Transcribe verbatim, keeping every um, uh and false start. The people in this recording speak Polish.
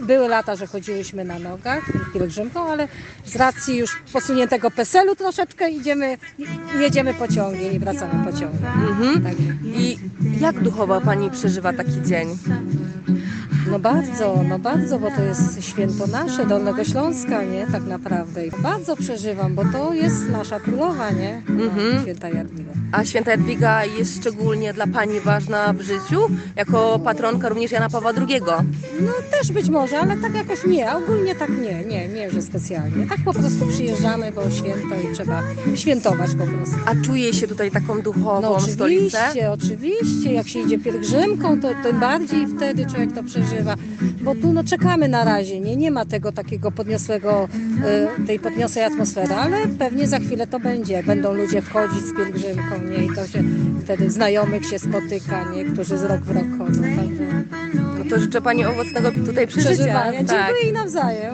były lata, że chodziłyśmy na nogach pielgrzymką, ale z racji już posuniętego PESEL-u troszeczkę idziemy, jedziemy pociągiem i wracamy pociągiem. Mhm. Tak. I jak duchowo Pani przeżywa taki dzień? No bardzo, no bardzo, bo to jest święto nasze, Dolnego Śląska, nie? Tak naprawdę. I bardzo przeżywam, bo to jest nasza królowa, nie? No, Mhm. Święta Jadwiga. A święta Jadwiga jest szczególnie dla Pani ważna w życiu, jako patronka również Jana Pawła drugiego. No też być może, ale tak jakoś nie, a ogólnie tak nie, nie, nie, że specjalnie. Tak po prostu przyjeżdżamy, bo święto i trzeba świętować po prostu. A czuje się tutaj taką duchową No stolicę? oczywiście, oczywiście, jak się idzie pielgrzymką, to tym bardziej wtedy człowiek to przeżywa, bo tu no czekamy na razie, nie, nie ma tego takiego podniosłego, y, tej podniosłej atmosfery, ale pewnie za chwilę to będzie, jak będą ludzie wchodzić z pielgrzymką, nie, i to się wtedy znajomych się spotyka, nie, którzy z rok w rok chodzą, także No to życzę Pani owocnego tutaj przeżycia. przeżywania. Tak. Dziękuję i nawzajem.